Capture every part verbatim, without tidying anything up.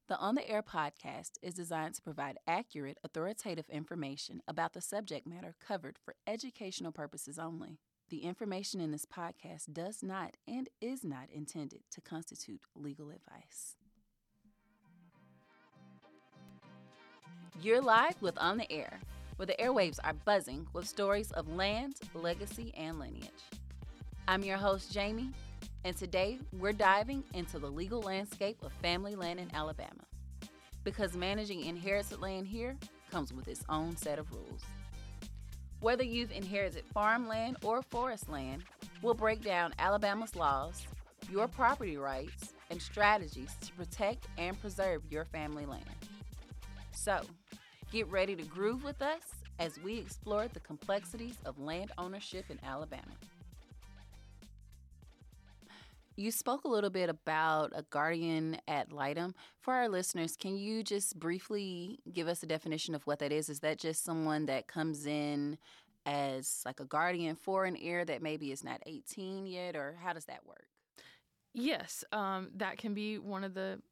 The On the Air podcast is designed to provide accurate, authoritative information about the subject matter covered for educational purposes only. The information in this podcast does not and is not intended to constitute legal advice. You're live with On the Air, where the airwaves are buzzing with stories of land, legacy, and lineage. I'm your host, Jamie, and today we're diving into the legal landscape of family land in Alabama, because managing inherited land here comes with its own set of rules. Whether you've inherited farmland or forest land, we'll break down Alabama's laws, your property rights, and strategies to protect and preserve your family land. So, get ready to groove with us as we explore the complexities of land ownership in Alabama. You spoke a little bit about a guardian ad litem. For our listeners, can you just briefly give us a definition of what that is? Is that just someone that comes in as like a guardian for an heir that maybe is not eighteen yet, or how does that work? Yes, um, that can be one of the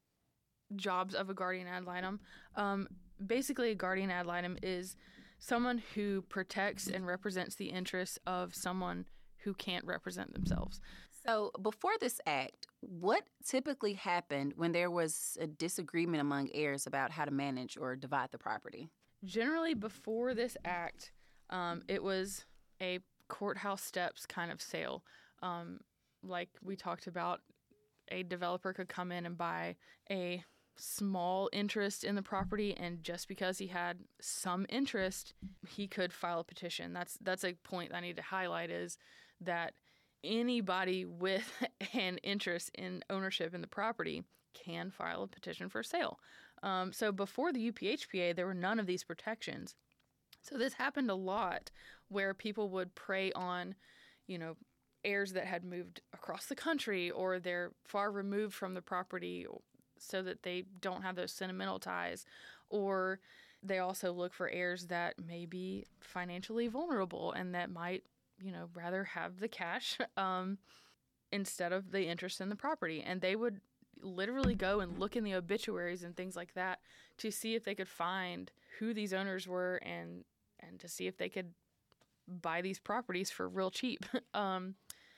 jobs of a guardian ad litem. Um, basically, a guardian ad litem is someone who protects and represents the interests of someone who can't represent themselves. So before this act, what typically happened when there was a disagreement among heirs about how to manage or divide the property? Generally, before this act, um, it was a courthouse steps kind of sale. Um, like we talked about, a developer could come in and buy a small interest in the property, and just because he had some interest, he could file a petition. That's that's a point I need to highlight, is that anybody with an interest in ownership in the property can file a petition for sale. Um, so before the U P H P A, there were none of these protections. So this happened a lot, where people would prey on, you know, heirs that had moved across the country, or they're far removed from the property so that they don't have those sentimental ties. Or they also look for heirs that may be financially vulnerable and that might, you know, rather have the cash um, instead of the interest in the property. And they would literally go and look in the obituaries and things like that to see if they could find who these owners were, and and to see if they could buy these properties for real cheap. um,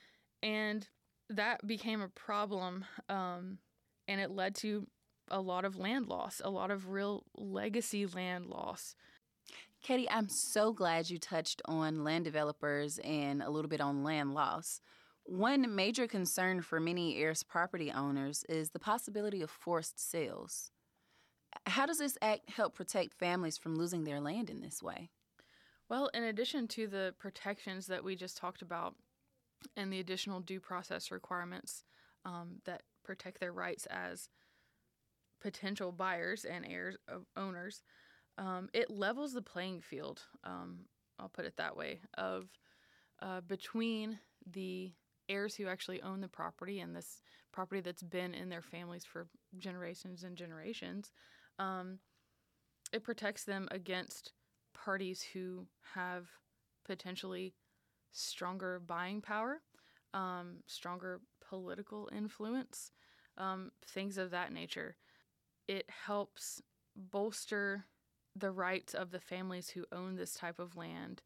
and that became a problem, um, and it led to a lot of land loss, a lot of real legacy land loss. Katie, I'm so glad you touched on land developers and a little bit on land loss. One major concern for many heirs property owners is the possibility of forced sales. How does this act help protect families from losing their land in this way? Well, in addition to the protections that we just talked about and the additional due process requirements um, that protect their rights as potential buyers and heirs of owners, Um, it levels the playing field, um, I'll put it that way, of uh, between the heirs who actually own the property and this property that's been in their families for generations and generations. Um, it protects them against parties who have potentially stronger buying power, um, stronger political influence, um, things of that nature. It helps bolster the rights of the families who own this type of land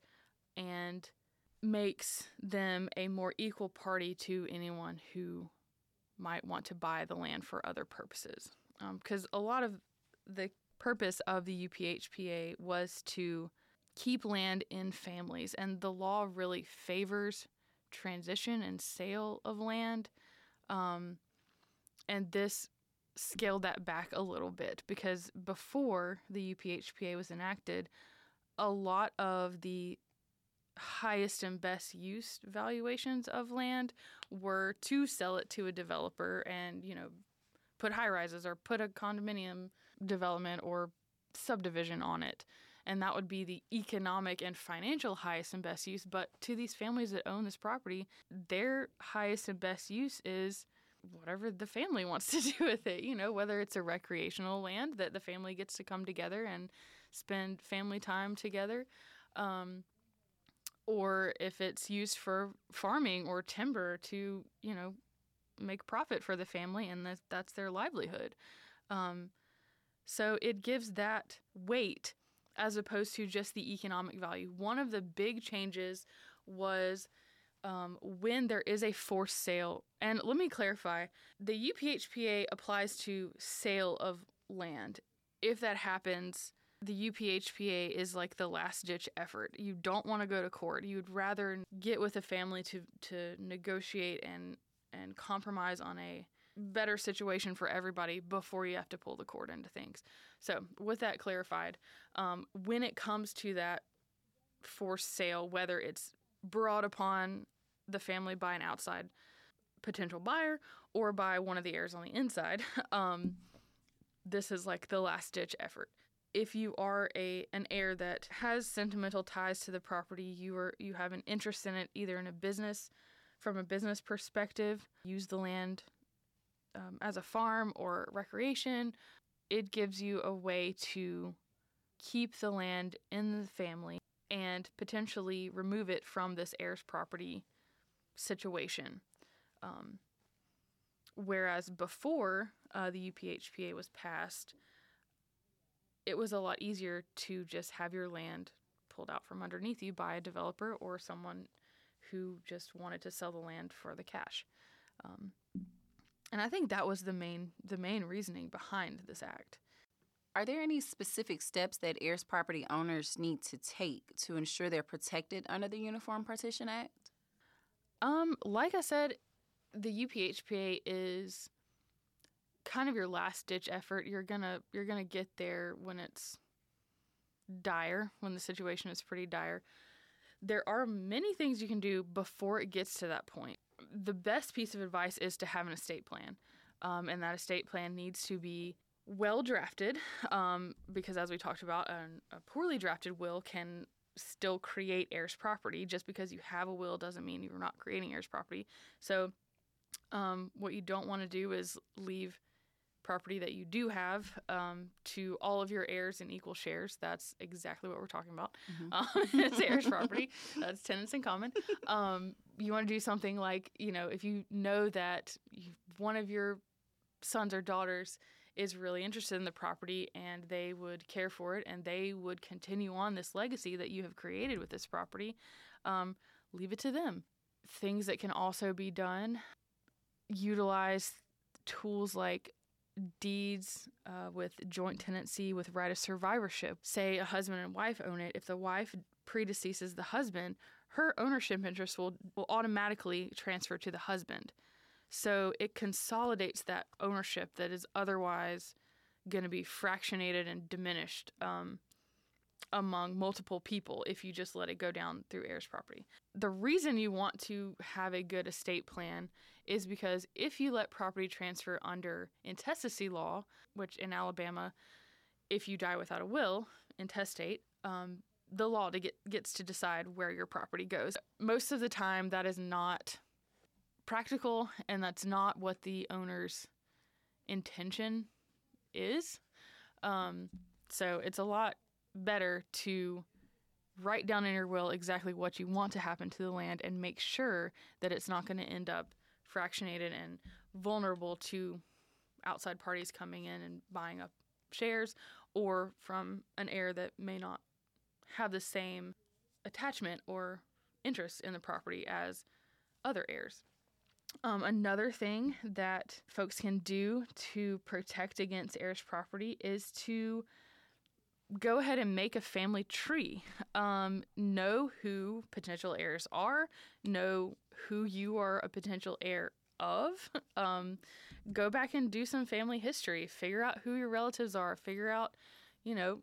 and makes them a more equal party to anyone who might want to buy the land for other purposes. Because um, a lot of the purpose of the U P H P A was to keep land in families, and the law really favors transition and sale of land. Um, and this scaled that back a little bit, because before the U P H P A was enacted, a lot of the highest and best use valuations of land were to sell it to a developer and, you know, put high rises or put a condominium development or subdivision on it. And that would be the economic and financial highest and best use. But to these families that own this property, their highest and best use is whatever the family wants to do with it, you know, whether it's a recreational land that the family gets to come together and spend family time together, um, or if it's used for farming or timber to, you know, make profit for the family, and that, that's their livelihood. Um, so it gives that weight as opposed to just the economic value. One of the big changes was um, when there is a forced sale. And let me clarify, the U P H P A applies to sale of land. If that happens, the U P H P A is like the last-ditch effort. You don't want to go to court. You'd rather get with a family to, to negotiate and, and compromise on a better situation for everybody before you have to pull the cord into things. So with that clarified, um, when it comes to that forced sale, whether it's brought upon the family by an outside potential buyer or by one of the heirs on the inside, um, this is like the last-ditch effort. If you are a an heir that has sentimental ties to the property, you are you have an interest in it, either in a business, from a business perspective, use the land um, as a farm or recreation, it gives you a way to keep the land in the family and potentially remove it from this heir's property situation. Um, whereas before uh, the U P H P A was passed, it was a lot easier to just have your land pulled out from underneath you by a developer or someone who just wanted to sell the land for the cash. Um, and I think that was the main the main reasoning behind this act. Are there any specific steps that heirs property owners need to take to ensure they're protected under the Uniform Partition Act? Um, like I said, the U P H P A is kind of your last ditch effort. You're gonna you're gonna get there when it's dire, when the situation is pretty dire. There are many things you can do before it gets to that point. The best piece of advice is to have an estate plan, um, and that estate plan needs to be well drafted, um, because as we talked about, an, a poorly drafted will can still create heirs property. Just because you have a will doesn't mean you're not creating heirs property. So um, what you don't want to do is leave property that you do have um, to all of your heirs in equal shares. That's exactly what we're talking about. Mm-hmm. Um, it's heirs property. That's tenants in common. Um, you want to do something like, you know, if you know that you, one of your sons or daughters is really interested in the property and they would care for it and they would continue on this legacy that you have created with this property, um, leave it to them. Things that can also be done, utilize tools like deeds uh, with joint tenancy with right of survivorship. Say a husband and wife own it. If the wife predeceases the husband, her ownership interest will, will automatically transfer to the husband. So it consolidates that ownership that is otherwise going to be fractionated and diminished um, among multiple people if you just let it go down through heirs property. The reason you want to have a good estate plan is because if you let property transfer under intestacy law, which in Alabama, if you die without a will, intestate, um, the law to get, gets to decide where your property goes. Most of the time that is not practical, and that's not what the owner's intention is. Um, so it's a lot better to write down in your will exactly what you want to happen to the land and make sure that it's not going to end up fractionated and vulnerable to outside parties coming in and buying up shares, or from an heir that may not have the same attachment or interest in the property as other heirs. Um, another thing that folks can do to protect against heirs property is to go ahead and make a family tree. Um, know who potential heirs are. Know who you are a potential heir of. Um, go back and do some family history. Figure out who your relatives are. Figure out, you know,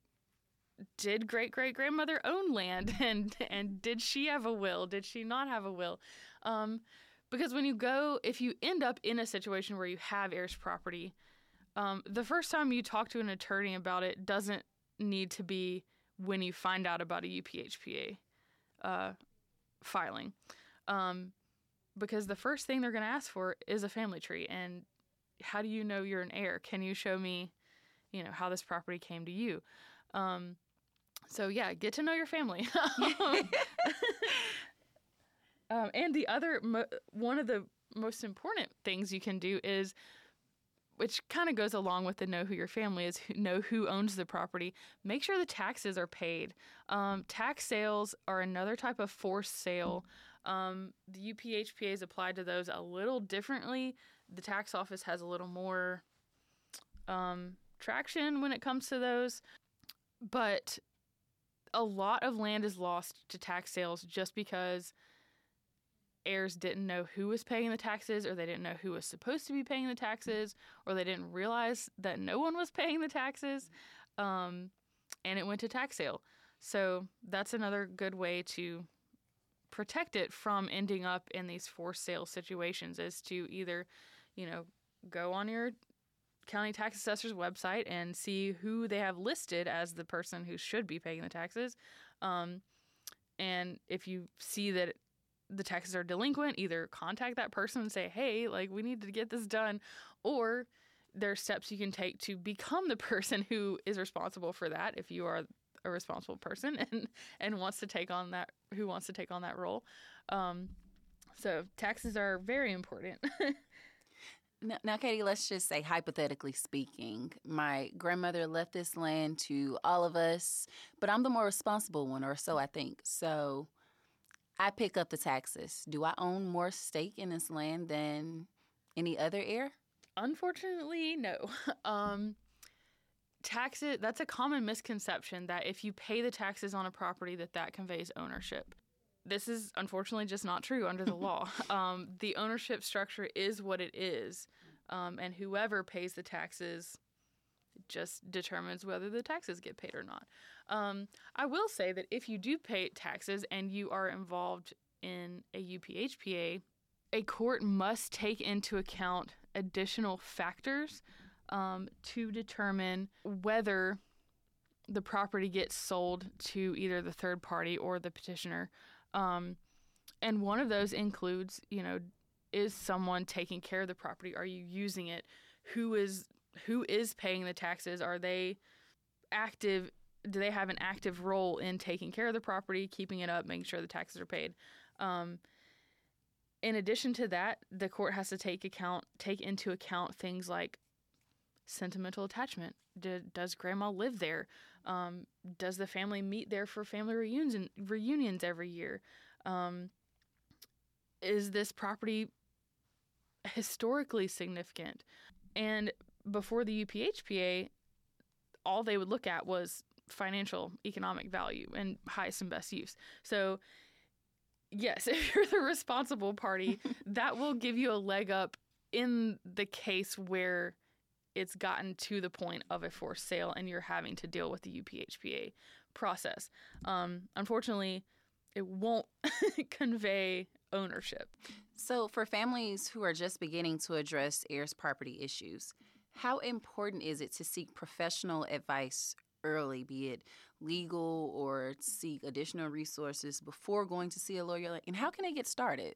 did great-great-grandmother own land? And, and did she have a will? Did she not have a will? Um, because when you go, if you end up in a situation where you have heirs property, Um, the first time you talk to an attorney about it doesn't need to be when you find out about a U P H P A uh, filing. Um, because the first thing they're going to ask for is a family tree. And how do you know you're an heir? Can you show me, you know, how this property came to you? Um, so, yeah, get to know your family. um, and the other, mo- one of the most important things you can do is which kind of goes along with the know who your family is, who- know who owns the property. Make sure the taxes are paid. Um, tax sales are another type of forced sale. Um, the U P H P A is applied to those a little differently. The tax office has a little more um, traction when it comes to those. But a lot of land is lost to tax sales just because heirs didn't know who was paying the taxes, or they didn't know who was supposed to be paying the taxes, or they didn't realize that no one was paying the taxes, um, and it went to tax sale. So that's another good way to protect it from ending up in these forced sale situations, is to either, you know, go on your county tax assessor's website and see who they have listed as the person who should be paying the taxes. Um, and if you see that the taxes are delinquent, either contact that person and say, hey, like, we need to get this done, or there are steps you can take to become the person who is responsible for that if you are a responsible person and, and wants to take on that, who wants to take on that role. Um, so taxes are very important. Now, now, Katie, let's just say, hypothetically speaking, my grandmother left this land to all of us, but I'm the more responsible one, or so I think. So I pick up the taxes. Do I own more stake in this land than any other heir? Unfortunately, no. Um, taxes, that's a common misconception that if you pay the taxes on a property, that that conveys ownership. This is unfortunately just not true under the law. Um, the ownership structure is what it is, um, and whoever pays the taxes just determines whether the taxes get paid or not. Um, I will say that if you do pay taxes and you are involved in a U P H P A, a court must take into account additional factors um, to determine whether the property gets sold to either the third party or the petitioner. Um, and one of those includes, you know, is someone taking care of the property? Are you using it? Who is who is paying the taxes? Are they active? Do they have an active role in taking care of the property, keeping it up, making sure the taxes are paid? Um, in addition to that, the court has to take account take into account things like sentimental attachment. Do, does grandma live there? Um, does the family meet there for family reunions and reunions every year? Um, is this property historically significant? And before the U P H P A, all they would look at was financial, economic value and highest and best use. So yes, if you're the responsible party, that will give you a leg up in the case where it's gotten to the point of a forced sale and you're having to deal with the U P H P A process. Um, unfortunately, it won't convey ownership. So for families who are just beginning to address heirs' property issues, how important is it to seek professional advice early, be it legal or seek additional resources before going to see a lawyer? And how can they get started?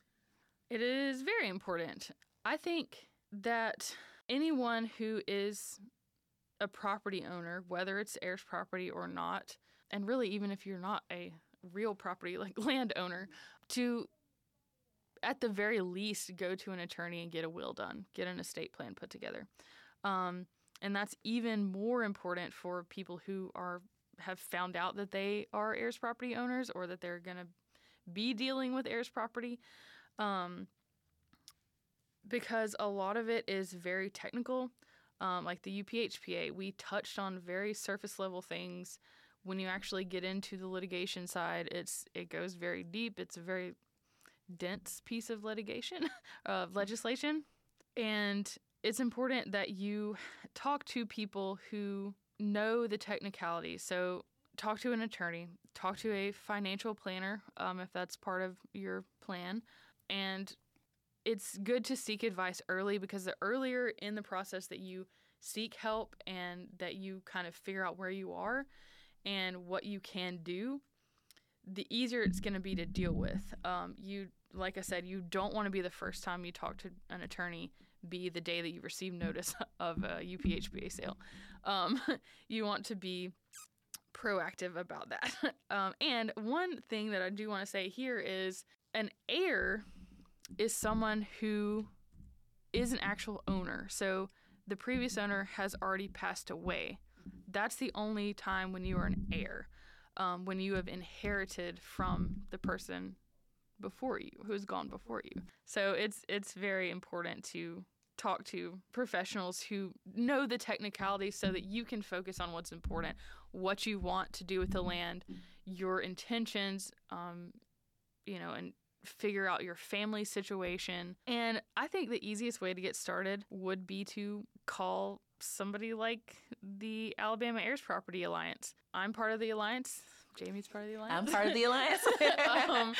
It is very important. I think that anyone who is a property owner, whether it's heirs property or not, and really even if you're not a real property like landowner, to at the very least go to an attorney and get a will done, get an estate plan put together. Um, and that's even more important for people who are have found out that they are heirs property owners or that they're going to be dealing with heirs property. Um, because a lot of it is very technical. Um, like the U P H P A, we touched on very surface level things. When you actually get into the litigation side, it's it goes very deep. It's a very dense piece of litigation, of legislation. And it's important that you talk to people who know the technicalities. So talk to an attorney, talk to a financial planner, um, if that's part of your plan. And it's good to seek advice early, because the earlier in the process that you seek help and that you kind of figure out where you are and what you can do, the easier it's going to be to deal with. Um, you, like I said, you don't want to be the first time you talk to an attorney be the day that you receive notice of a U P H P A sale. Um, you want to be proactive about that. um, and one thing that I do want to say here is an heir is someone who is an actual owner. So the previous owner has already passed away. That's the only time when you are an heir, um, when you have inherited from the person before you, who has gone before you. So it's it's very important to talk to professionals who know the technicalities so that you can focus on what's important, what you want to do with the land, your intentions, um, you know, and figure out your family situation. And I think the easiest way to get started would be to call somebody like the Alabama Heirs Property Alliance. I'm part of the alliance. Jamie's part of the alliance. I'm part of the alliance. um,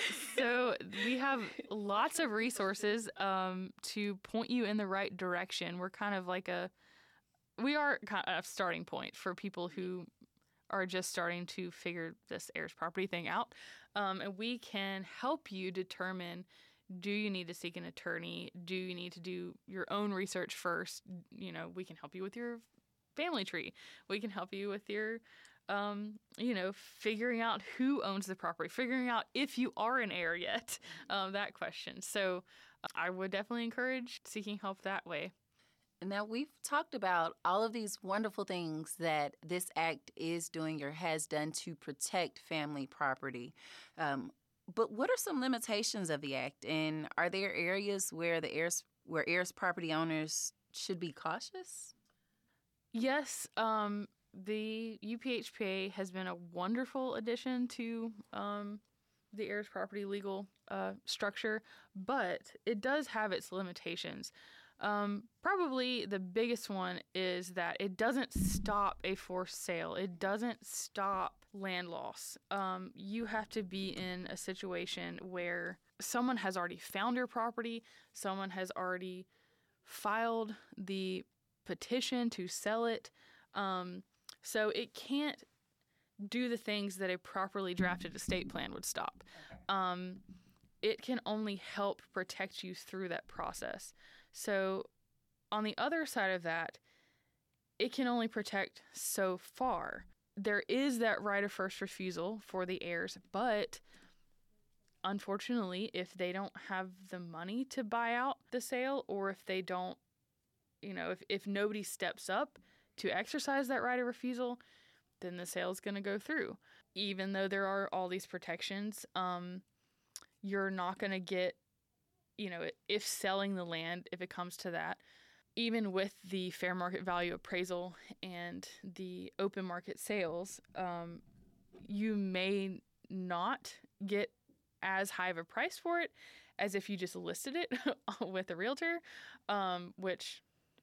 so we have lots of resources um, to point you in the right direction. We're kind of like a, we are kind of a starting point for people who are just starting to figure this heirs property thing out. Um, and we can help you determine, do you need to seek an attorney? Do you need to do your own research first? You know, we can help you with your family tree. We can help you with your, um, you know, figuring out who owns the property, figuring out if you are an heir yet, um, that question. So uh, I would definitely encourage seeking help that way. Now, we've talked about all of these wonderful things that this act is doing or has done to protect family property. Um, but what are some limitations of the act? And are there areas where the heirs, where heirs property owners should be cautious? Yes, um, the U P H P A has been a wonderful addition to um, the heirs property legal uh, structure, but it does have its limitations. Um, probably the biggest one is that it doesn't stop a forced sale. It doesn't stop land loss. Um, you have to be in a situation where someone has already found your property, someone has already filed the petition to sell it. Um, so it can't do the things that a properly drafted estate plan would stop. Um, it can only help protect you through that process. So on the other side of that, it can only protect so far. There is that right of first refusal for the heirs, but unfortunately, if they don't have the money to buy out the sale, or if they don't, you know, if, if nobody steps up to exercise that right of refusal, then the sale is going to go through. Even though there are all these protections, um, you're not going to get, you know, if selling the land, if it comes to that, even with the fair market value appraisal and the open market sales, um, you may not get as high of a price for it as if you just listed it with a realtor, um, which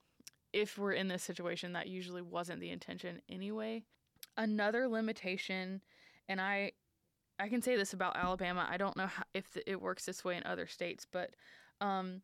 if we're in this situation, that usually wasn't the intention anyway. Another limitation, and I I can say this about Alabama, I don't know how, if the, it works this way in other states, but um,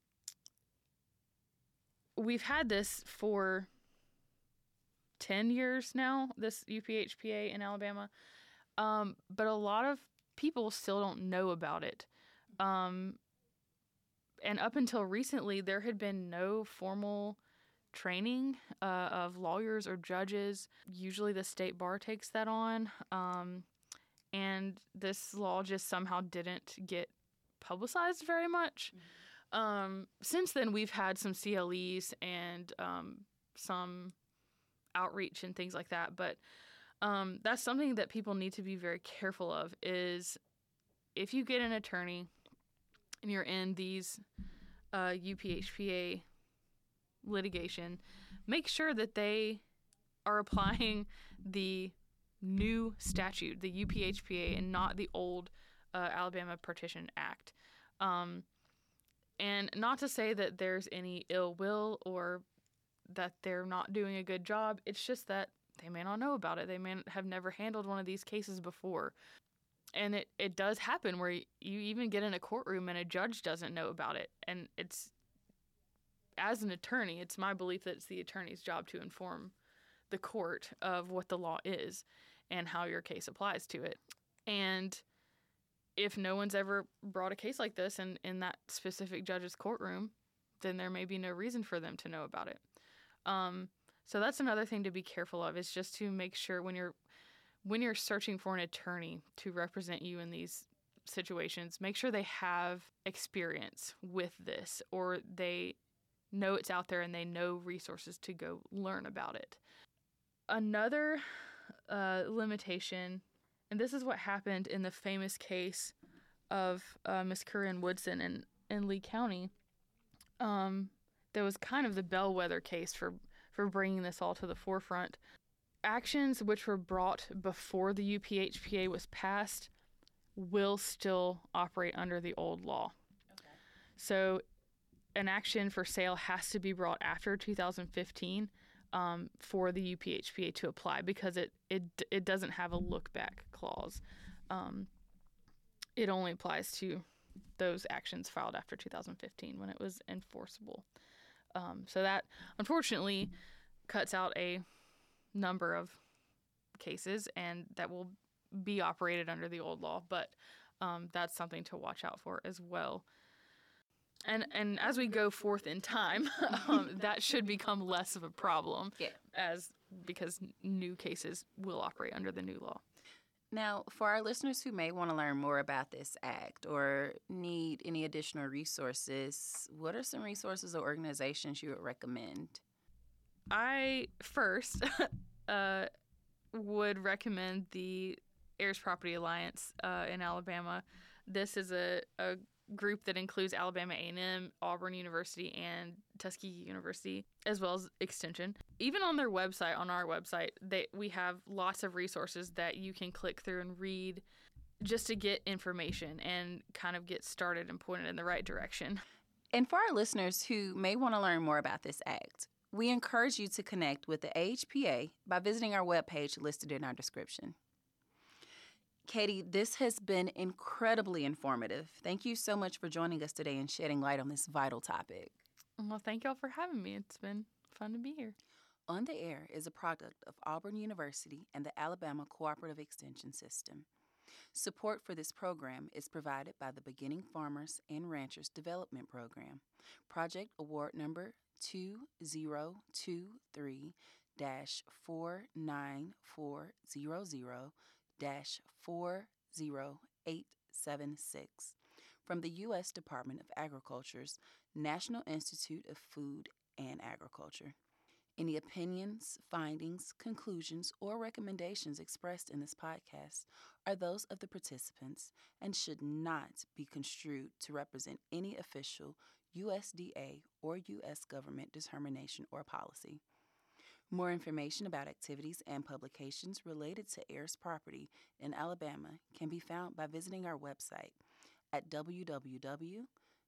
we've had this for ten years now, this U P H P A in Alabama, um, but a lot of people still don't know about it. Um, and up until recently, there had been no formal training uh, of lawyers or judges. Usually the state bar takes that on. Um, and this law just somehow didn't get publicized very much. Mm-hmm. Um, since then, we've had some C L Es and um, some outreach and things like that. But um, that's something that people need to be very careful of, is if you get an attorney and you're in these uh, U P H P A litigation, make sure that they are applying the new statute, the U P H P A, and not the old uh, Alabama Partition Act. Um, and not to say that there's any ill will or that they're not doing a good job. It's just that they may not know about it. They may have never handled one of these cases before. And it, it does happen where you even get in a courtroom and a judge doesn't know about it. And it's, as an attorney, it's my belief that it's the attorney's job to inform the court of what the law is and how your case applies to it. And if no one's ever brought a case like this in, in that specific judge's courtroom, then there may be no reason for them to know about it. Um, so that's another thing to be careful of, is just to make sure when you're when you're searching for an attorney to represent you in these situations, make sure they have experience with this, or they know it's out there and they know resources to go learn about it. Another uh, limitation, and this is what happened in the famous case of uh, Miss Corinne Woodson in, in Lee County. Um, that was kind of the bellwether case for, for bringing this all to the forefront. Actions which were brought before the U P H P A was passed will still operate under the old law. Okay. So an action for sale has to be brought after two thousand fifteen um, for the U P H P A to apply, because it, it, it doesn't have a look-back clause. Um, it only applies to those actions filed after two thousand fifteen when it was enforceable. Um, so that, unfortunately, cuts out a number of cases, and that will be operated under the old law, but um, that's something to watch out for as well. And and as we go forth in time, um, that should become less of a problem, yeah. as because new cases will operate under the new law. Now, for our listeners who may want to learn more about this act or need any additional resources, what are some resources or organizations you would recommend? I first uh, would recommend the Heirs Property Alliance uh, in Alabama. This is a, a group that includes Alabama A and M, Auburn University, and Tuskegee University, as well as Extension. Even on their website, on our website, they, we have lots of resources that you can click through and read just to get information and kind of get started and pointed in the right direction. And for our listeners who may want to learn more about this act, we encourage you to connect with the A H P A by visiting our webpage listed in our description. Katie, this has been incredibly informative. Thank you so much for joining us today and shedding light on this vital topic. Well, thank y'all for having me. It's been fun to be here. On the Air is a product of Auburn University and the Alabama Cooperative Extension System. Support for this program is provided by the Beginning Farmers and Ranchers Development Program, Project Award Number two zero two three dash four nine four zero zero dash four zero eight seven six from the U S Department of Agriculture's National Institute of Food and Agriculture. Any opinions, findings, conclusions, or recommendations expressed in this podcast are those of the participants and should not be construed to represent any official U S D A or U S government determination or policy. More information about activities and publications related to heirs property in Alabama can be found by visiting our website at www.aces.edu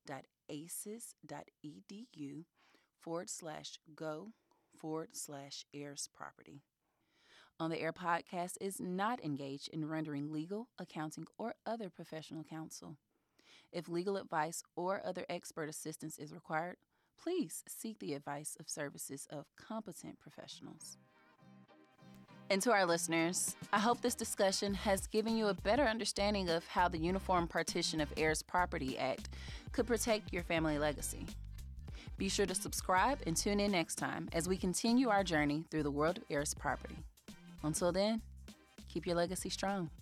forward slash go forward slash heirs property. On the Air podcast is not engaged in rendering legal, accounting, or other professional counsel. If legal advice or other expert assistance is required, please seek the advice of services of competent professionals. And to our listeners, I hope this discussion has given you a better understanding of how the Uniform Partition of Heirs Property Act could protect your family legacy. Be sure to subscribe and tune in next time as we continue our journey through the world of heirs property. Until then, keep your legacy strong.